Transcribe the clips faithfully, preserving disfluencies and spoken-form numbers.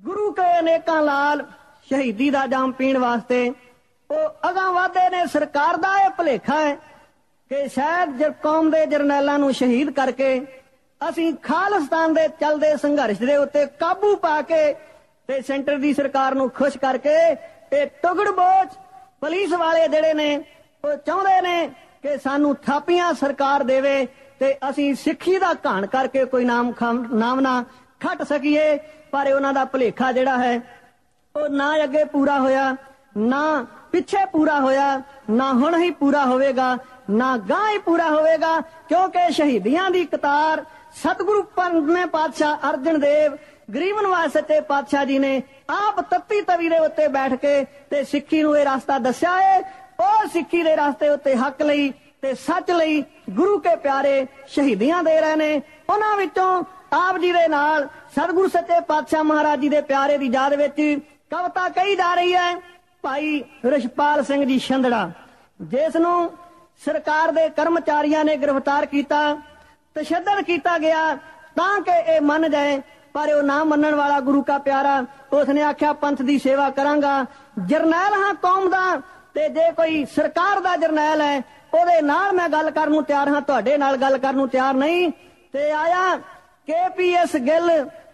ਗੁਰੂ ਕੇ ਅਨੇਕਾਂ ਲਾਲ ਸ਼ਹੀਦੀ ਦਾ ਜਾਮ ਪੀਣ ਵਾਸਤੇ ਉਹ ਅਗਾਂਹ ਵਧਦੇ ਨੇ। ਸਰਕਾਰ ਦਾ ਇਹ ਭੁਲੇਖਾ ਹੈ ਕਿ ਸ਼ਾਇਦ ਕੌਮ ਦੇ ਜਰਨੈਲਾਂ ਨੂੰ ਸ਼ਹੀਦ ਕਰਕੇ ਅਸੀਂ ਖਾਲਿਸਤਾਨ ਦੇ ਚੱਲਦੇ ਸੰਘਰਸ਼ ਦੇ ਉੱਤੇ ਕਾਬੂ ਪਾ ਕੇ ਤੇ ਸੈਂਟਰ ਦੀ ਸਰਕਾਰ ਨੂੰ ਖੁਸ਼ ਕਰਕੇ ਇਹ ਟੁਗੜਬੋਚ ਪੁਲਿਸ ਵਾਲੇ ਜਿਹੜੇ ਨੇ ਉਹ ਚਾਹੁੰਦੇ ਨੇ ਕਿ ਸਾਨੂੰ ਥਾਪੀਆਂ ਸਰਕਾਰ ਦੇਵੇ ਤੇ ਅਸੀਂ ਸਿੱਖੀ ਦਾ ਘਾਣ ਕਰਕੇ ਕੋਈ ਨਾਮ ਨਾਮ ਨਾ ਖੱਟ ਸਕੀਏ। ਪਰ ਉਹਨਾਂ ਦਾ ਭੁਲੇਖਾ ਜਿਹੜਾ ਹੈ ਉਹ ਨਾ ਅੱਗੇ ਪੂਰਾ ਹੋਇਆ, ਨਾ ਪਿੱਛੇ ਪੂਰਾ ਹੋਇਆ, ਨਾ ਹੁਣ ਹੀ ਪੂਰਾ ਹੋਵੇਗਾ, ਨਾ ਗਾਂ ਹੀ ਪੂਰਾ ਹੋਵੇਗਾ। ਕਿਉਂਕਿ ਸ਼ਹੀਦੀਆਂ ਦੀ ਕਤਾਰ ਸਤਿਗੁਰੂ ਪੰਜਵੇਂ ਪਾਤਸ਼ਾਹ ਅਰਜਨ ਦੇਵ ਗਰੀਬ ਨਿਵਾਜ ਸੱਚੇ ਪਾਤਸ਼ਾਹ ਜੀ ਨੇ ਆਪ ਤੱਤੀ ਤਵੀ ਦੇ ਉੱਤੇ ਬੈਠ ਕੇ ਤੇ ਸਿੱਖੀ ਨੂੰ ਇਹ ਰਸਤਾ ਦੱਸਿਆ ਹੈ। ਉਹ ਸਿੱਖੀ ਦੇ ਰਸਤੇ ਉੱਤੇ ਹੱਕ ਲਈ ਤੇ ਸੱਚ ਲਈ ਗੁਰੂ ਕੇ ਪਿਆਰੇ ਸ਼ਹੀਦੀਆਂ ਦੇ ਰਹੇ ਨੇ। ਉਹਨਾਂ ਵਿੱਚੋਂ ਆਪ ਜੀ ਦੇ ਨਾਲ ਸਤਿਗੁਰੂ ਸੱਚੇ ਪਾਤਸ਼ਾਹ ਮਹਾਰਾਜ ਜੀ ਦੇ ਪਿਆਰੇ ਦੀ ਯਾਦ ਵਿੱਚ ਕਵਿਤਾ ਕਹੀ ਜਾ ਰਹੀ ਹੈ। ਭਾਈ ਰਿਸ਼ਪਾਲ ਸਿੰਘ ਜੀ ਛੰਦੜਾ, ਜਿਸ ਨੂੰ ਸਰਕਾਰ ਦੇ ਕਰਮਚਾਰੀਆਂ ਨੇ ਗ੍ਰਿਫਤਾਰ ਕੀਤਾ, ਤਸ਼ੱਦਦ ਕੀਤਾ ਗਿਆ ਤਾਂ ਕਿ ਇਹ ਮੰਨ ਜਾਏ, ਪਰ ਉਹ ਨਾ ਮੰਨਣ ਵਾਲਾ ਗੁਰੂ ਕਾ ਪਿਆਰਾ ਉਸਨੇ ਆਖਿਆ ਪੰਥ ਦੀ ਸੇਵਾ ਕਰਾਂਗਾ। ਜਰਨੈਲ ਹਾਂ ਕੌਮ ਦਾ, ਤੇ ਜੇ ਕੋਈ ਸਰਕਾਰ ਦਾ ਜਰਨੈਲ ਹੈ ਉਹਦੇ ਨਾਲ ਮੈਂ ਗੱਲ ਕਰਨ ਨੂੰ ਤਿਆਰ ਹਾਂ, ਤੁਹਾਡੇ ਨਾਲ ਗੱਲ ਕਰਨ ਨੂੰ ਤਿਆਰ ਨਹੀਂ। ਤੇ ਆਇਆ ਕੇ ਪੀ ਐਸ ਗਿੱਲ,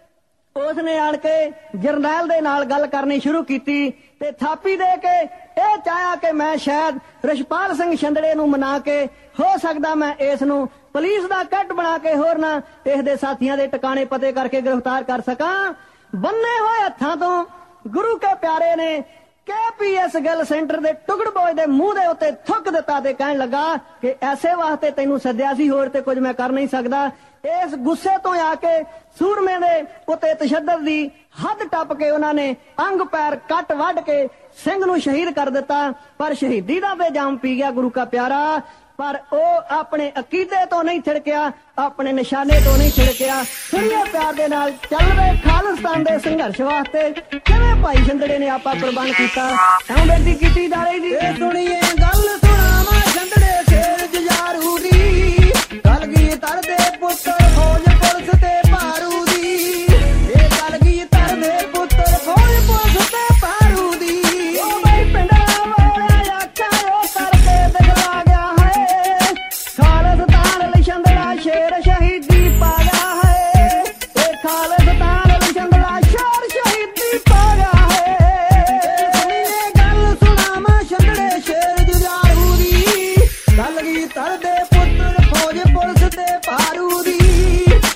ਉਸਨੇ ਆਣ ਕੇ ਜਰਨੈਲ ਦੇ ਨਾਲ ਗੱਲ ਕਰਨੀ ਸ਼ੁਰੂ ਕੀਤੀ ਤੇ ਥਾਪੀ ਦੇ ਕੇ ਇਹ ਚਾਹਿਆ ਕਿ ਮੈਂ ਸ਼ਾਇਦ ਰਿਸ਼ਪਾਲ ਸਿੰਘ ਛੰਦੜੇ ਨੂੰ ਮਨਾ ਕੇ ਹੋ ਸਕਦਾ ਮੈਂ ਇਸ ਨੂੰ ਪੁਲਿਸ ਦਾ ਕੱਟ ਬਣਾ ਕੇ ਹੋਰ ਨਾ ਇਸ ਦੇ ਸਾਥੀਆਂ ਦੇ ਟਿਕਾਣੇ ਪਤੇ ਕਰਕੇ ਗ੍ਰਿਫਤਾਰ ਕਰ ਸਕਾਂ। ਬੰਨੇ ਹੋਏ ਹੱਥਾਂ ਤੋਂ ਗੁਰੂ ਕੇ ਪਿਆਰੇ ਨੇ K P S Gill centre ਦੇ ਟੁਕੜਬੋਝ ਦੇ ਮੂੰਹ ਦੇ ਉੱਤੇ ਥੁੱਕ ਦਿੱਤਾ ਤੇ ਕਹਿਣ ਲੱਗਾ ਕਿ ਐਸੇ ਵਾਸਤੇ ਤੈਨੂੰ ਸੱਦਿਆ ਸੀ, ਹੋਰ ਤੇ ਕੁਝ ਮੈਂ ਕਰ ਨਹੀਂ ਸਕਦਾ। ਇਸ ਗੁੱਸੇ ਤੋਂ ਆ ਕੇ ਸੂਰਮੇ ਦੇ ਉੱਤੇ ਤਸ਼ੱਦਦ ਦੀ ਹੱਦ ਟੱਪ ਕੇ ਉਹਨਾਂ ਨੇ ਅੰਗ ਪੈਰ ਕੱਟ ਵੱਢ ਕੇ ਸਿੰਘ ਨੂੰ ਸ਼ਹੀਦ ਕਰ ਦਿੱਤਾ। ਪਰ ਸ਼ਹੀਦੀ ਦਾ ਤੇ ਜਾਮ ਪੀ ਗਿਆ ਗੁਰੂ ਕਾ ਪਿਆਰਾ, ਪਰ ਉਹ ਆਪਣੇ ਅਕੀਦੇ ਤੋਂ ਨਹੀਂ ਛਿੜਕਿਆ, ਆਪਣੇ ਨਿਸ਼ਾਨੇ ਤੋਂ ਨਹੀਂ ਛਿੜਕਿਆ। ਸੁਣੀਏ ਪਿਆਰ ਦੇ ਨਾਲ ਚੱਲ ਰਹੇ ਖਾਲਿਸਤਾਨ ਦੇ ਸੰਘਰਸ਼ ਵਾਸਤੇ ਕਿਵੇਂ ਭਾਈ ਛੰਦੜੇ ਨੇ ਆਪਾ ਕੁਰਬਾਨ ਕੀਤਾ। ਐਂ ਬੇਨਤੀ ਕੀਤੀ ਜਾ ਰਹੀ ਜੀ, ਇਹ ਸੁਣੀਏ ਗੱਲ ਸੁਣਾਵਾਂ ਛੰਦੜੇ ਸ਼ੇਰ ਜੁਝਾਰੂ ਦੀ, ਗੱਲ ਗਈ ਤਰਦੇ ਪੁੱਤਰ ਫੌਜ ਪੁਲਿਸ ਤੇ ਭਾਰੂ ਦੀ, ਇਹ ਗੱਲ ਗਈ ਤਰਦੇ ਪੁੱਤਰ ਫੌਜ ਪੁਲਿਸ ਤੇ ਭਾਰੂ ਦੀ। ਉਹ ਬਈ ਪਿੰਡਾਂ ਵਾਲਿਆ ਆਖਿਆ ਉਹ ਕਰਕੇ ਦਿਖਲਾ ਗਿਆ ਹੈ, ਖਾਲਿਸਤਾਨ ਲਈ ਛੰਦੜਾ ਸ਼ੇਰ ਸ਼ਹੀਦੀ ਪਾ ਗਿਆ ਹੈ, ਇਹ ਖਾਲਿਸਤਾਨ ਲਈ ਛੰਦੜਾ ਸ਼ੇਰ ਸ਼ਹੀਦੀ ਪਾ ਗਿਆ ਹੈ। ਸੁਣੀਏ ਗੱਲ ਸੁਣਾਵਾਂ ਛੰਦੜੇ ਸ਼ੇਰ ਜੁਝਾਰੂ ਦੀ, ਗੱਲ ਗਈ ਤਰਦੇ ਪੁੱਤਰ ਫੌਜ ਪੁਲਿਸ ਤੇ ਭਾਰੂ ਦੀ,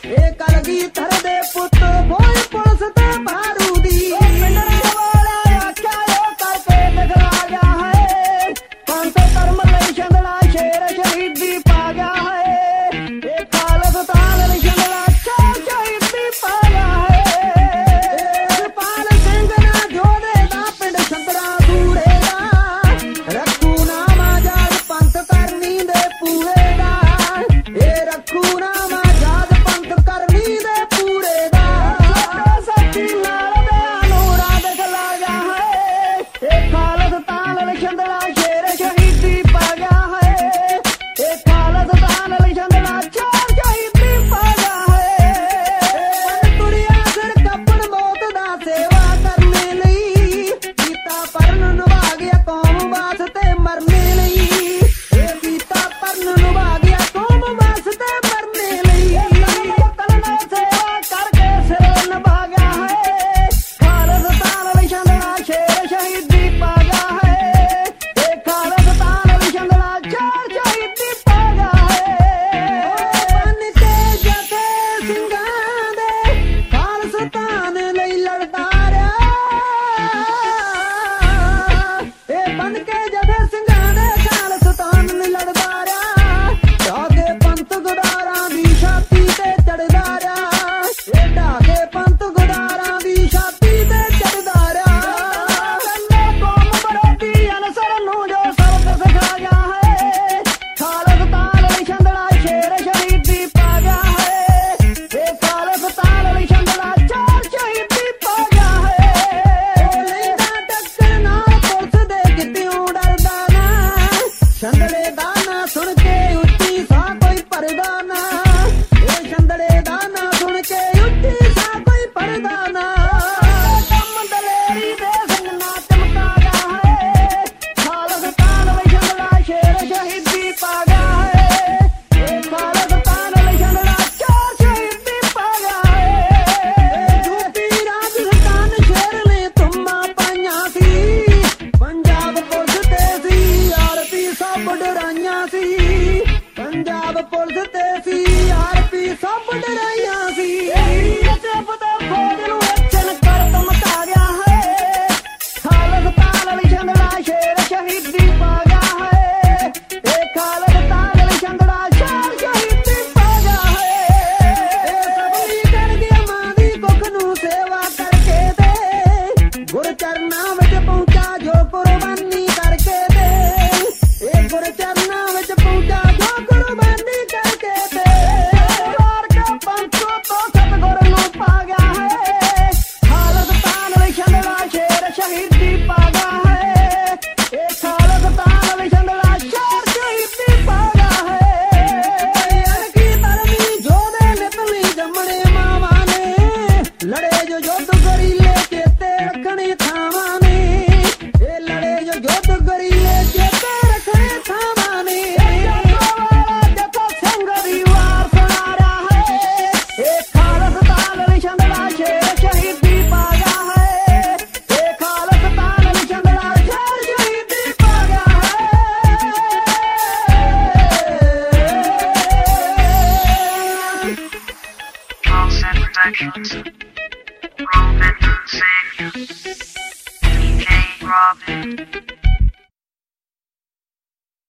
ਸ਼ਹੀਦੀ